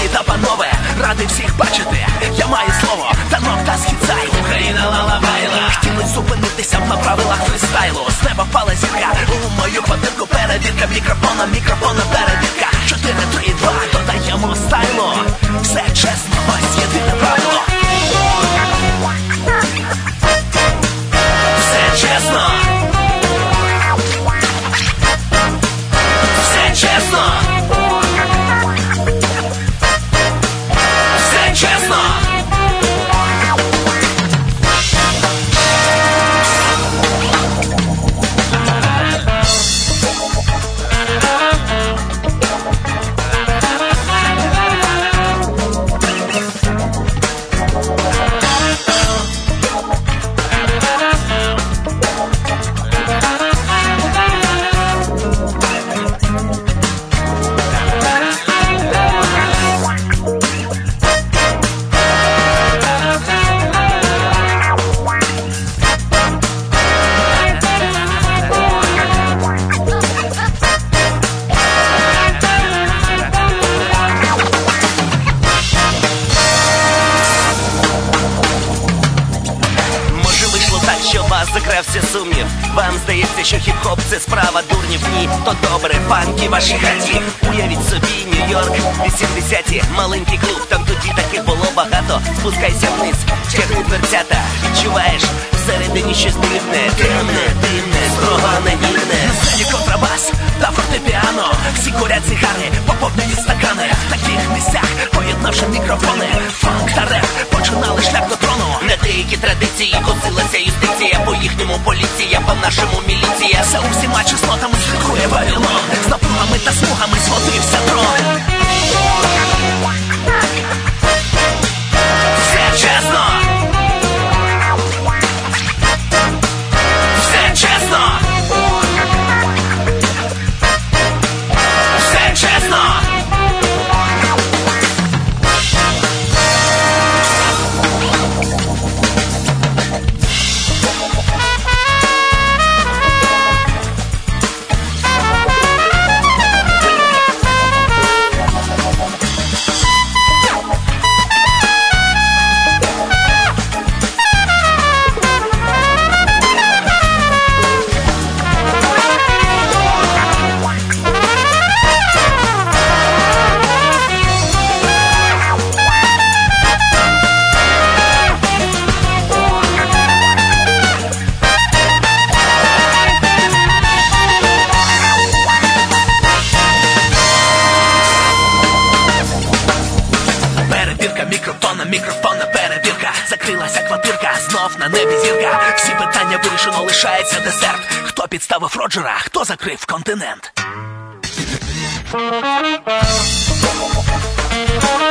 Пані та панове, радий всіх бачити. Я маю слово, танок та східцай. Україна лалабайла. Хотілось зупинитися на правилах фристайлу. З неба впала зірка у мою квартирку. Перевірка мікрофона, перевірка. 4, 3, 2, додаємо стайлу. Все чесно, ось єдине правило. Все чесно. Все чесно. Все чесно. Закрався сумнів. Вам здається, що хіп-хоп це справа дурнів. Ні, то добре, фанки ваші хаті. Уявіть собі, Нью-Йорк, 80-ті. Маленький клуб, там тоді таких було багато. Спускайся вниз, тягни дверцята. Відчуваєш, всередині щось дивне, строго наївне. На сцені контрабас та фортепіано. Всі курять сигари, поповнюють стакани. В таких місцях, поєднавши мікрофони, фанк та реп починали шлях до трону. На деякі традиції косилася юстиція. По-їхньому поліція, по-нашому міліція. За усіма чеснотами слідкує Вавилон. З напругами та смугами сходився трон. Все чесно. Все чесно. Все чесно. Мікрофонна перевірка. Закрилася квартирка, знов на небі зірка. Всі питання вирішено, лишається десерт. Хто підставив Роджера, хто закрив континент?